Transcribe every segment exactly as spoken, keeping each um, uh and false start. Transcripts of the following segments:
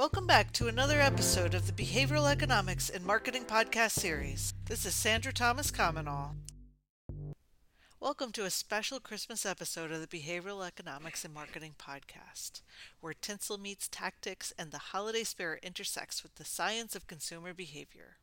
Welcome back to another episode of the Behavioral Economics and Marketing Podcast series. This is Sandra Thomas Comenall. Welcome to a special Christmas episode of the Behavioral Economics and Marketing Podcast, where tinsel meets tactics and the holiday spirit intersects with the science of consumer behavior.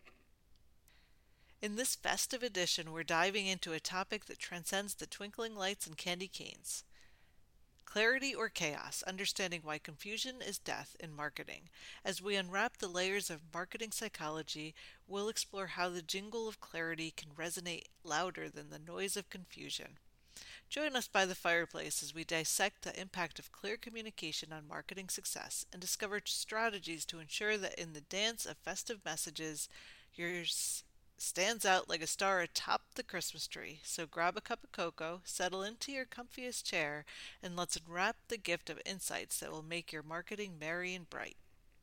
In this festive edition, we're diving into a topic that transcends the twinkling lights and candy canes. Clarity or chaos, understanding why confusion is death in marketing. As we unwrap the layers of marketing psychology, we'll explore how the jingle of clarity can resonate louder than the noise of confusion. Join us by the fireplace as we dissect the impact of clear communication on marketing success and discover strategies to ensure that in the dance of festive messages, yours stands out like a star atop the Christmas tree. So grab a cup of cocoa, settle into your comfiest chair, and let's unwrap the gift of insights that will make your marketing merry and bright.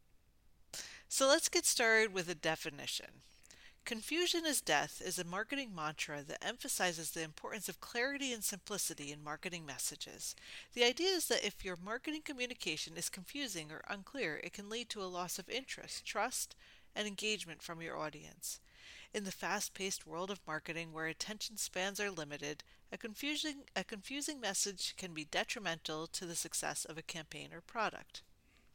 So let's get started with a definition. Confusion is death is a marketing mantra that emphasizes the importance of clarity and simplicity in marketing messages. The idea is that if your marketing communication is confusing or unclear, it can lead to a loss of interest, trust, and engagement from your audience. In the fast-paced world of marketing where attention spans are limited, a confusing, a confusing message can be detrimental to the success of a campaign or product.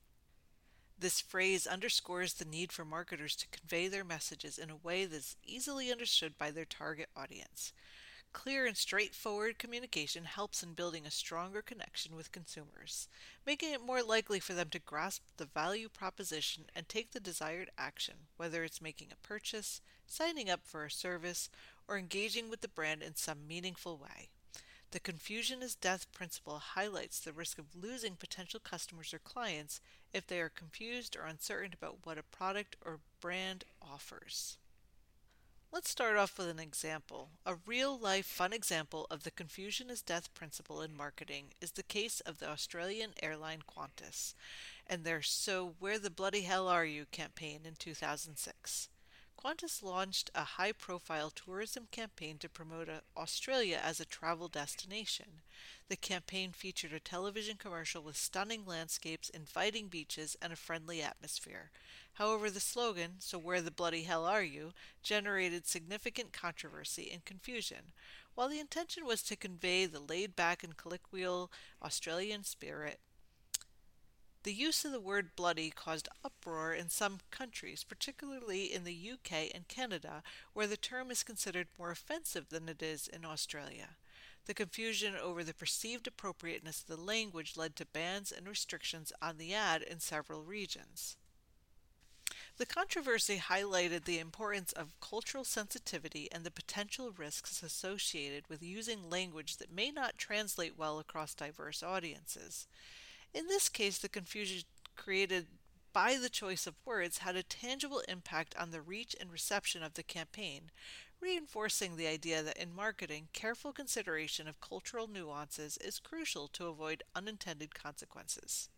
This phrase underscores the need for marketers to convey their messages in a way that is easily understood by their target audience. Clear and straightforward communication helps in building a stronger connection with consumers, making it more likely for them to grasp the value proposition and take the desired action, whether it's making a purchase, signing up for a service, or engaging with the brand in some meaningful way. The confusion is death principle highlights the risk of losing potential customers or clients if they are confused or uncertain about what a product or brand offers. Let's start off with an example. A real-life fun example of the confusion is death principle in marketing is the case of the Australian airline Qantas and their So Where the Bloody Hell Are You campaign in two thousand six. Qantas launched a high-profile tourism campaign to promote Australia as a travel destination. The campaign featured a television commercial with stunning landscapes, inviting beaches, and a friendly atmosphere. However, the slogan, "So where the bloody hell are you?" generated significant controversy and confusion. While the intention was to convey the laid-back and colloquial Australian spirit, the use of the word bloody caused uproar in some countries, particularly in the U K and Canada, where the term is considered more offensive than it is in Australia. The confusion over the perceived appropriateness of the language led to bans and restrictions on the ad in several regions. The controversy highlighted the importance of cultural sensitivity and the potential risks associated with using language that may not translate well across diverse audiences. In this case, the confusion created by the choice of words had a tangible impact on the reach and reception of the campaign, reinforcing the idea that in marketing, careful consideration of cultural nuances is crucial to avoid unintended consequences.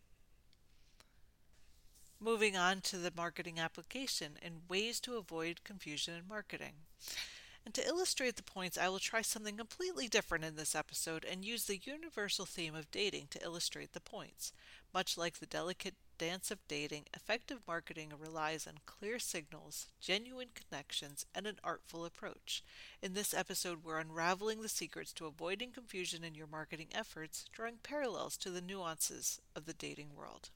Moving on to the marketing application and ways to avoid confusion in marketing. And to illustrate the points, I will try something completely different in this episode and use the universal theme of dating to illustrate the points. Much like the delicate dance of dating, effective marketing relies on clear signals, genuine connections, and an artful approach. In this episode, we're unraveling the secrets to avoiding confusion in your marketing efforts, drawing parallels to the nuances of the dating world.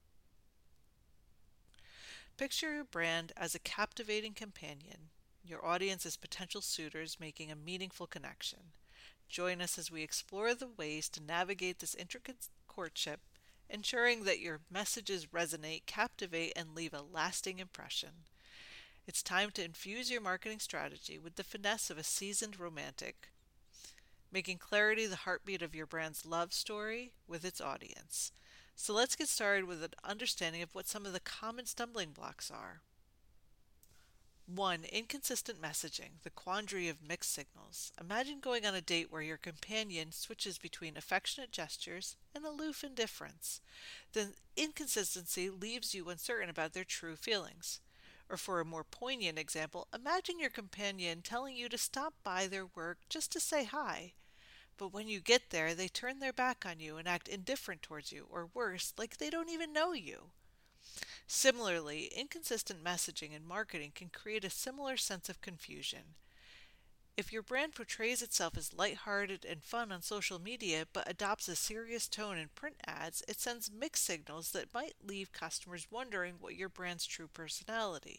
Picture your brand as a captivating companion, your audience as potential suitors making a meaningful connection. Join us as we explore the ways to navigate this intricate courtship, ensuring that your messages resonate, captivate, and leave a lasting impression. It's time to infuse your marketing strategy with the finesse of a seasoned romantic, making clarity the heartbeat of your brand's love story with its audience. So let's get started with an understanding of what some of the common stumbling blocks are. One, inconsistent messaging, the quandary of mixed signals. Imagine going on a date where your companion switches between affectionate gestures and aloof indifference. The inconsistency leaves you uncertain about their true feelings. Or for a more poignant example, imagine your companion telling you to stop by their work just to say hi. But when you get there, they turn their back on you and act indifferent towards you, or worse, like they don't even know you. Similarly, inconsistent messaging in marketing can create a similar sense of confusion. If your brand portrays itself as lighthearted and fun on social media but adopts a serious tone in print ads, it sends mixed signals that might leave customers wondering what your brand's true personality.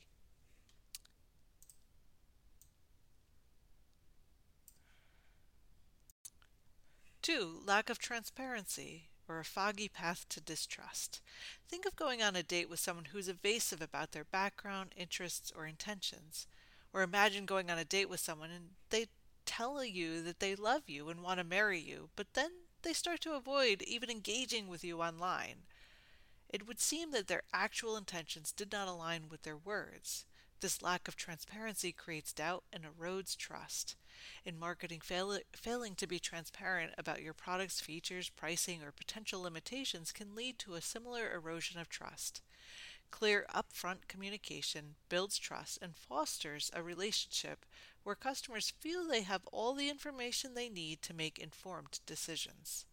Two, lack of transparency or a foggy path to distrust. Think of going on a date with someone who's evasive about their background, interests, or intentions. Or imagine going on a date with someone and they tell you that they love you and want to marry you, but then they start to avoid even engaging with you online. It would seem that their actual intentions did not align with their words. This lack of transparency creates doubt and erodes trust. In marketing, fail- failing to be transparent about your product's features, pricing, or potential limitations can lead to a similar erosion of trust. Clear, upfront communication builds trust and fosters a relationship where customers feel they have all the information they need to make informed decisions.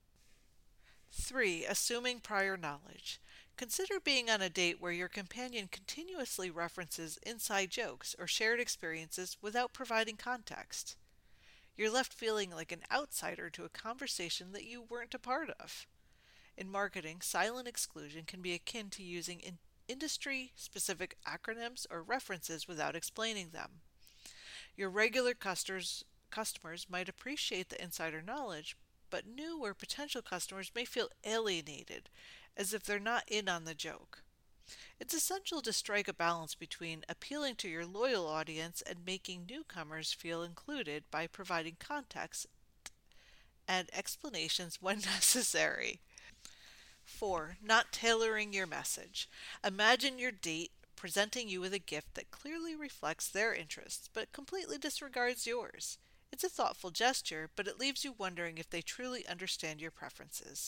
Three, assuming prior knowledge. Consider being on a date where your companion continuously references inside jokes or shared experiences without providing context. You're left feeling like an outsider to a conversation that you weren't a part of. In marketing, silent exclusion can be akin to using in industry specific acronyms or references without explaining them. Your regular customers, customers might appreciate the insider knowledge, but new or potential customers may feel alienated, as if they're not in on the joke. It's essential to strike a balance between appealing to your loyal audience and making newcomers feel included by providing context and explanations when necessary. Four, not tailoring your message. Imagine your date presenting you with a gift that clearly reflects their interests but completely disregards yours. It's a thoughtful gesture, but it leaves you wondering if they truly understand your preferences.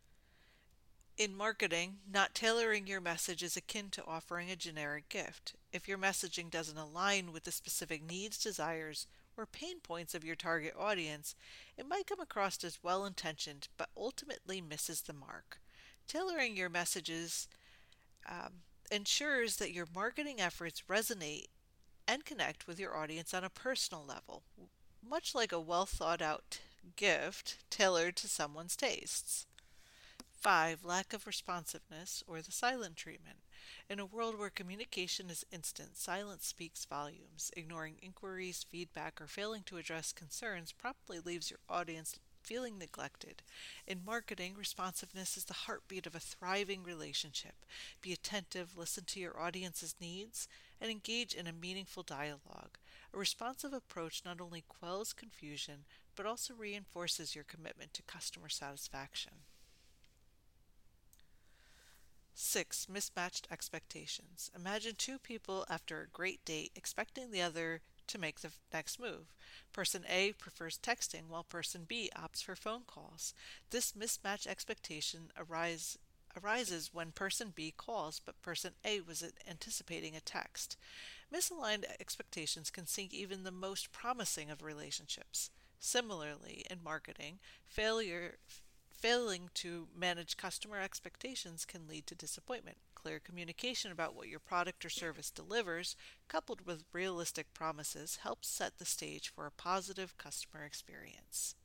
In marketing, not tailoring your message is akin to offering a generic gift. If your messaging doesn't align with the specific needs, desires, or pain points of your target audience, it might come across as well intentioned but ultimately misses the mark. Tailoring your messages um, ensures that your marketing efforts resonate and connect with your audience on a personal level, much like a well thought out gift tailored to someone's tastes. Five, lack of responsiveness or the silent treatment. In a world where communication is instant, silence speaks volumes. Ignoring inquiries, feedback, or failing to address concerns promptly leaves your audience feeling neglected. In marketing, responsiveness is the heartbeat of a thriving relationship. Be attentive, listen to your audience's needs, and engage in a meaningful dialogue. A responsive approach not only quells confusion, but also reinforces your commitment to customer satisfaction. Six, mismatched expectations. Imagine two people after a great date expecting the other to make the next move. Person A prefers texting while person B opts for phone calls. This mismatched expectation arise, arises when person B calls but person A was anticipating a text. Misaligned expectations can sink even the most promising of relationships. Similarly, in marketing, failure Failing to manage customer expectations can lead to disappointment. Clear communication about what your product or service delivers, coupled with realistic promises, helps set the stage for a positive customer experience.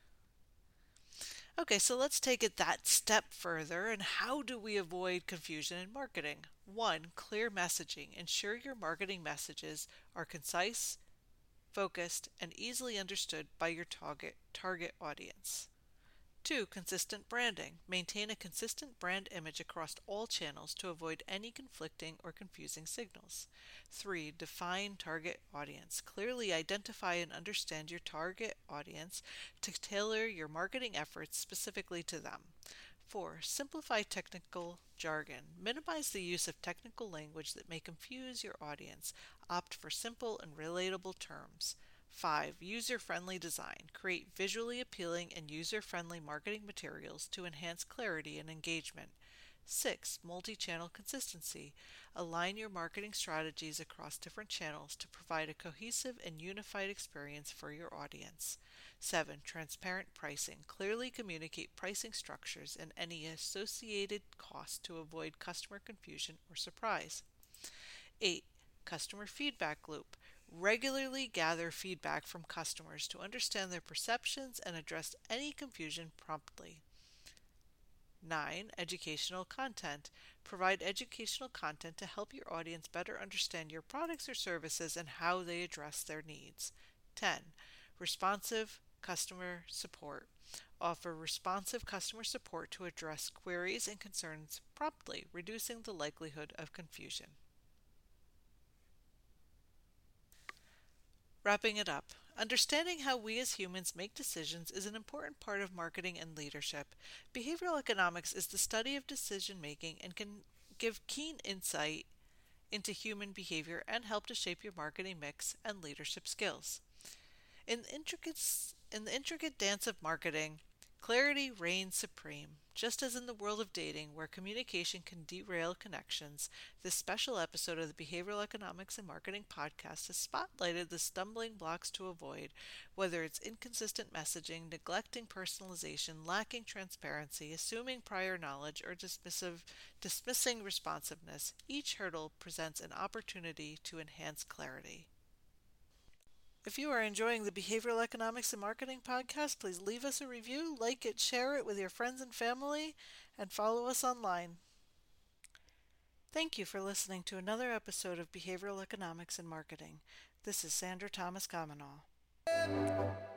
Okay, so let's take it that step further. And how do we avoid confusion in marketing? One, clear messaging. Ensure your marketing messages are concise, focused, and easily understood by your target, target audience. Two, consistent branding. Maintain a consistent brand image across all channels to avoid any conflicting or confusing signals. Three, define target audience. Clearly identify and understand your target audience to tailor your marketing efforts specifically to them. Four, simplify technical jargon. Minimize the use of technical language that may confuse your audience. Opt for simple and relatable terms. Five, user-friendly design. Create visually appealing and user-friendly marketing materials to enhance clarity and engagement. Six, multi-channel consistency. Align your marketing strategies across different channels to provide a cohesive and unified experience for your audience. Seven, transparent pricing. Clearly communicate pricing structures and any associated costs to avoid customer confusion or surprise. Eight, customer feedback loop. Regularly gather feedback from customers to understand their perceptions and address any confusion promptly. Nine, educational content. Provide educational content to help your audience better understand your products or services and how they address their needs. Ten, responsive customer support. Offer responsive customer support to address queries and concerns promptly, reducing the likelihood of confusion. Wrapping it up, understanding how we as humans make decisions is an important part of marketing and leadership. Behavioral economics is the study of decision making and can give keen insight into human behavior and help to shape your marketing mix and leadership skills. In the intricate, in the intricate dance of marketing, clarity reigns supreme. Just as in the world of dating, where communication can derail connections, this special episode of the Behavioral Economics and Marketing Podcast has spotlighted the stumbling blocks to avoid, whether it's inconsistent messaging, neglecting personalization, lacking transparency, assuming prior knowledge, or dismissive, dismissing responsiveness. Each hurdle presents an opportunity to enhance clarity. If you are enjoying the Behavioral Economics and Marketing Podcast, please leave us a review, like it, share it with your friends and family, and follow us online. Thank you for listening to another episode of Behavioral Economics and Marketing. This is Sandra Thomas Kamenal.